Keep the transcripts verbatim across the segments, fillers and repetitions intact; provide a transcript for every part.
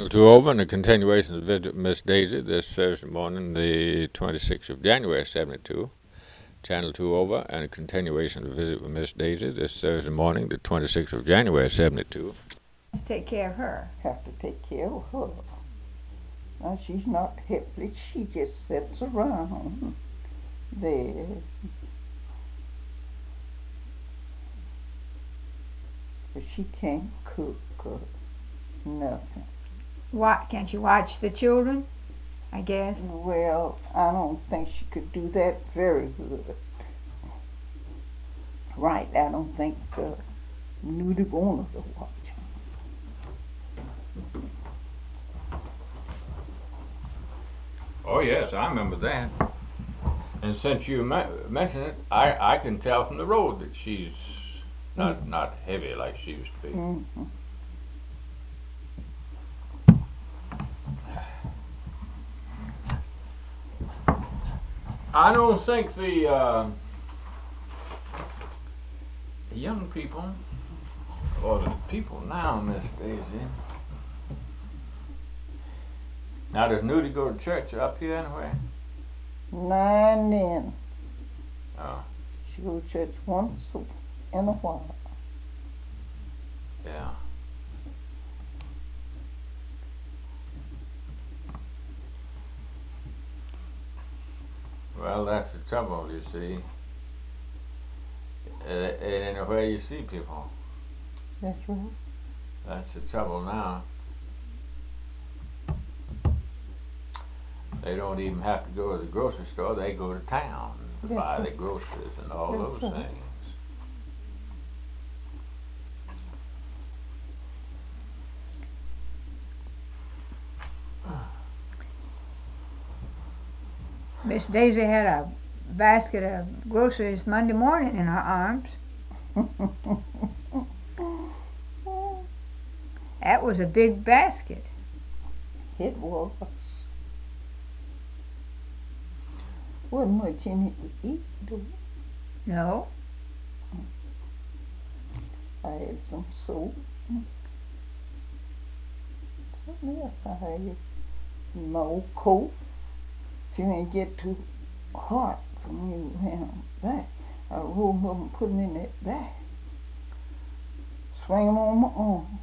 Channel two over, and a continuation of the visit with Miss Daisy this Thursday morning, the twenty-sixth of January, seventy-two. Channel two over, and a continuation of the visit with Miss Daisy this Thursday morning, the twenty-sixth of January, seventy-two. Take care of her. Have to take care of her. Now, she's not helpless. She just sits around there. But she can't cook or nothing. What, can't you watch the children, I guess? Well, I don't think she could do that very good. Right, I don't think uh, Nudie wanted to watch them. Oh, yes, I remember that. And since you me- mentioned it, I, I can tell from the road that she's not mm. not heavy like she used to be. Mm-hmm. I don't think the, uh, the young people, or the people now, Miss Daisy. Now, does Nudie go to church up here anywhere? Now and then. Oh. She goes to church once in a while. Yeah. Well, that's the trouble, you see. It ain't anywhere you see people. That's right. That's the trouble now. They don't even have to go to the grocery store. They go to town to That's buy right. their groceries and all That's those right. things. Miss Daisy had a basket of groceries Monday morning in her arms. That was a big basket. It was. Wasn't much in it to eat, though. No. I had some soap. Something else I had. My old coat. If you ain't get too hot for me to have that, I roll them up and put them in that bag. Swing them on my arm.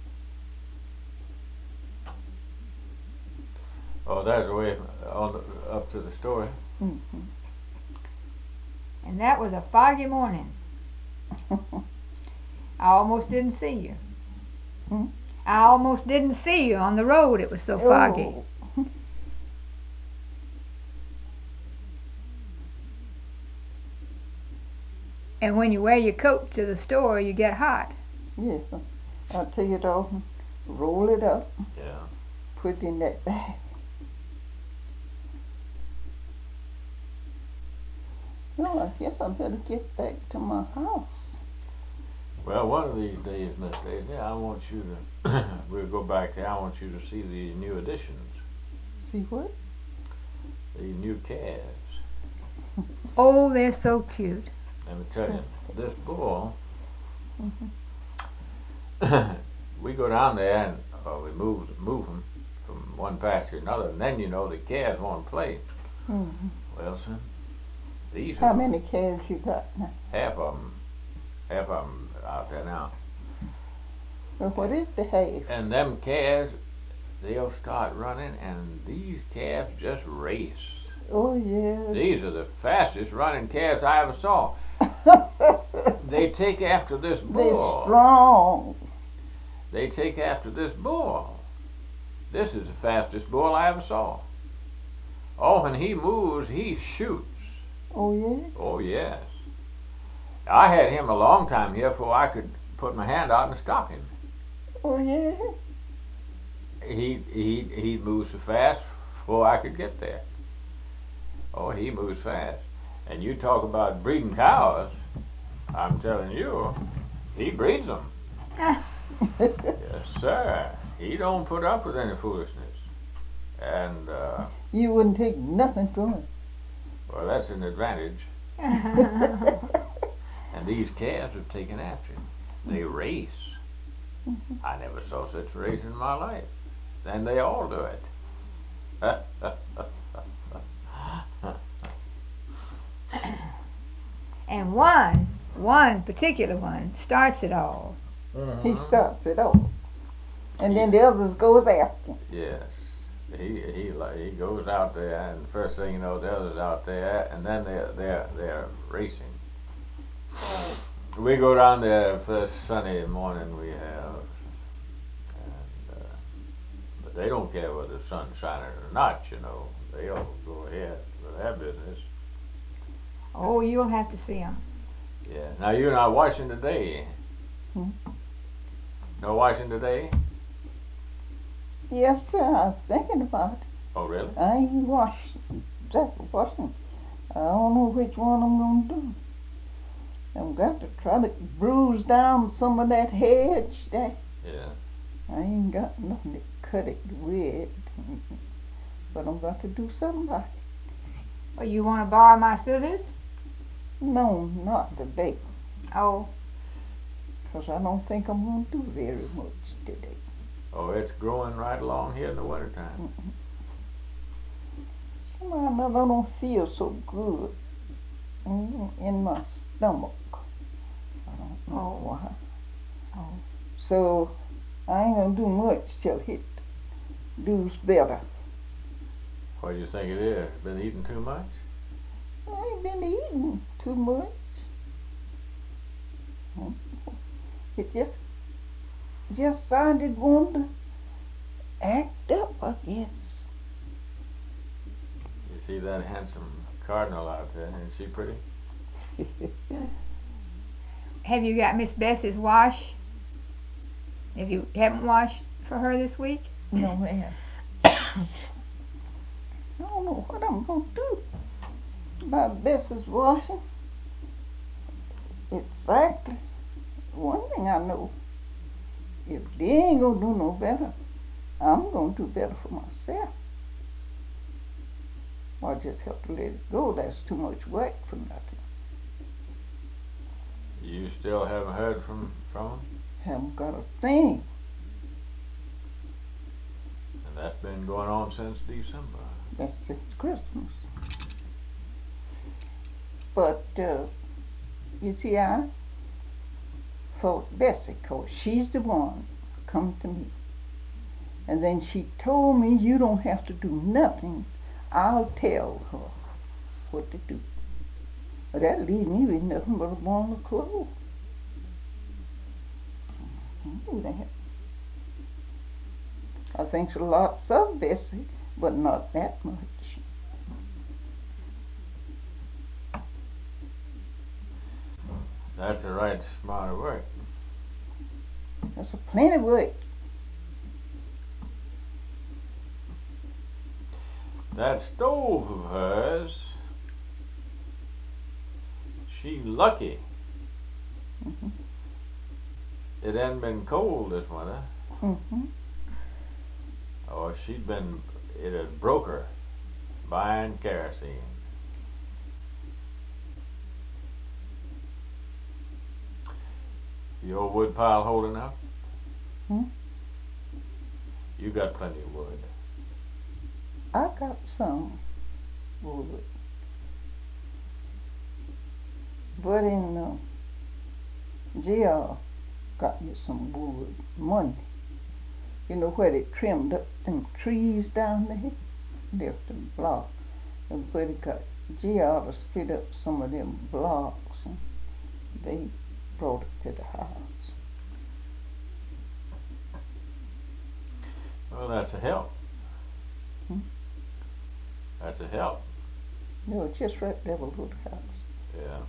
Oh, that's the way on the, up to the store. Mm-hmm. And that was a foggy morning. I almost didn't see you. Hmm? I almost didn't see you on the road. It was so foggy. Oh. And when you wear your coat to the store, you get hot. Yes, I'll take it off and roll it up. Yeah. Put it in that bag. Well, I guess I better get back to my house. Well, one of these days, Miss Daisy, I want you to, we'll go back there, I want you to see the new additions. See what? The new calves. Oh, they're so cute. Let me tell you, this bull, Mm-hmm. we go down there and uh, we move move them from one pasture to another, and then you know the calves want to play. Mm-hmm. Well, son, these How are many calves you got now? half of them, half of them out there now. Well, what is the half? And them calves, they'll start running, and these calves just race. Oh, yeah. These are the fastest running calves I ever saw. They take after this bull. They're strong. They take after this bull. This is the fastest bull I ever saw. Oh, when he moves, he shoots. Oh, yeah? Oh, yes. I had him a long time here before I could put my hand out and stop him. Oh, yeah? He he he moves so fast before I could get there. Oh, he moves fast. And you talk about breeding cows, I'm telling you, he breeds them. Yes, sir. He don't put up with any foolishness. And, uh... you wouldn't take nothing from him. well, that's an advantage. And these calves have taken after him. They race. Mm-hmm. I never saw such race in my life. and they all do it. And one, one particular one starts it all. Mm-hmm. He starts it off, and then the others goes after him. Yes, he he like he goes out there, and first thing you know, the others out there, and then they're they're they're racing. We go down there first Sunday morning we have, and uh, but they don't care whether the sun's shining or not, you know. They all go ahead with their business. Oh, you'll have to see them. Yeah. Now you're not watching today. Hmm? No watching today? Yes, sir. I was thinking about it. Oh, really? I ain't washing, exactly washing. I don't know which one I'm gonna do. I've got to try to bruise down some of that hedge. That Yeah. I ain't got nothing to cut it with, but I'm got to do something about it. Oh, you want to borrow my scissors? No, not today, Oh, because I don't think I'm gonna do very much today. Oh, it's growing right along here in the wintertime. Mm-mm. Somehow or another I don't feel so good mm, in my stomach. I don't know Oh. why. oh. So I ain't gonna do much till it does better. What do you think it is? Been eating too much? I ain't been eating too much. It just just started wanting to act up, I guess. You see that handsome cardinal out there? Isn't she pretty? Have you got Miss Bessie's wash? If you haven't washed for her this week? No, ma'am. I don't know what I'm gonna do about Bess's washing. Exactly. One thing I know, if they ain't gonna do no better, I'm gonna do better for myself. I just have to let it go. That's too much work for nothing. You still haven't heard from from him? Haven't got a thing. And that's been going on since December. That's since Christmas. But, uh, you see, I thought Bessie, 'cause she's the one come to me. And then she told me, you don't have to do nothing. I'll tell her what to do. But that leaves me with nothing but a bundle of clothes. I can't do that. I think a lot of Bessie, but not that much. That's the right amount of work. That's a plenty of work. That stove of hers, she lucky Mm-hmm. it hadn't been cold this winter. Mm-hmm. Or she'd been, it had broke her buying kerosene. Your wood pile holding up? Hmm? You got plenty of wood. I got some wood. But in uh, jail got me some wood Monday. You know where they trimmed up them trees down there? Left them blocks. And where they got jail to split up some of them blocks. And they brought it to the house. Well, that's a help. Hmm? That's a help. No, it's just right there, a little house. Yeah.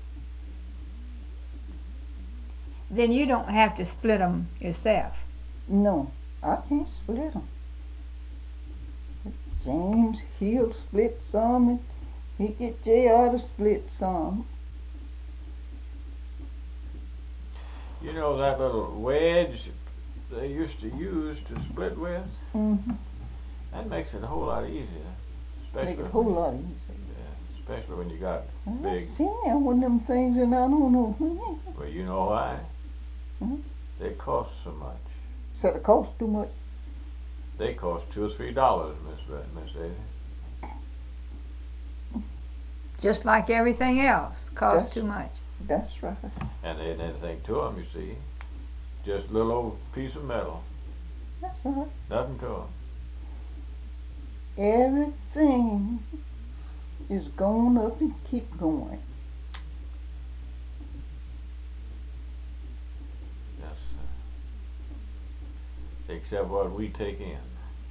Then you don't have to split them yourself. No, I can't split them. James, he'll split some, and he get J R to split some. You know that little wedge they used to use to split with? Mm-hmm. That makes it a whole lot easier. Especially Make it a whole when- lot easier. Yeah, especially when you got I've big. seen one of them things, and I don't know. Well, you know why? Hmm? They cost so much. So it costs too much. they cost two or three dollars, Miss Be- Miss Daisy. Just like everything else, costs That's- too much. That's right. And there ain't anything to 'em, you see. Just a little old piece of metal. That's right. Nothing to 'em. Everything is going up and keep going. Yes, sir. Except what we take in.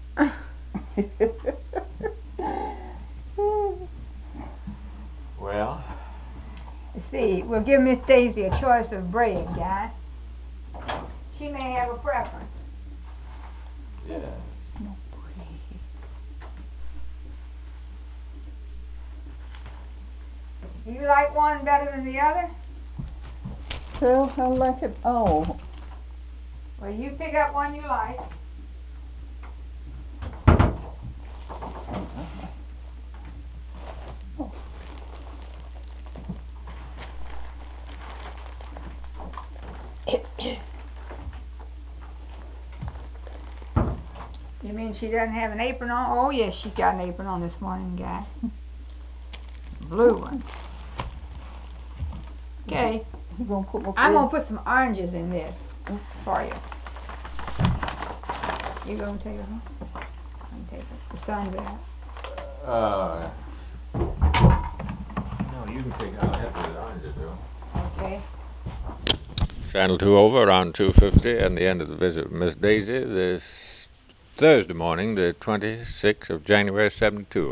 Well, You see, we'll give Miss Daisy a choice of bread, guys. She may have a preference. yeah. No bread. Do you like one better than the other? Well, I like it all. Well, you pick up one you like. You mean she doesn't have an apron on? Oh, yes, she's got an apron on this morning, guys. Blue one. Okay, You gonna put my I'm bread- gonna put some oranges in this for you. You gonna take it home? I'm take it. The sun's out. Uh, no, you can take out half of the oranges, though. Okay. Channel two over around two fifty, and the end of the visit with Miss Daisy this Thursday morning, the twenty-sixth of January, seventy-two.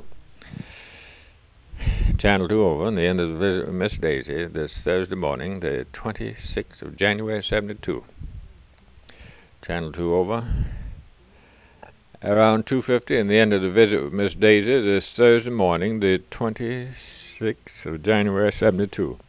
Channel two over, and the end of the visit with Miss Daisy this Thursday morning, the twenty-sixth of January, seventy-two. Channel two over, around two fifty, and the end of the visit with Miss Daisy this Thursday morning, the twenty-sixth of January, seventy-two.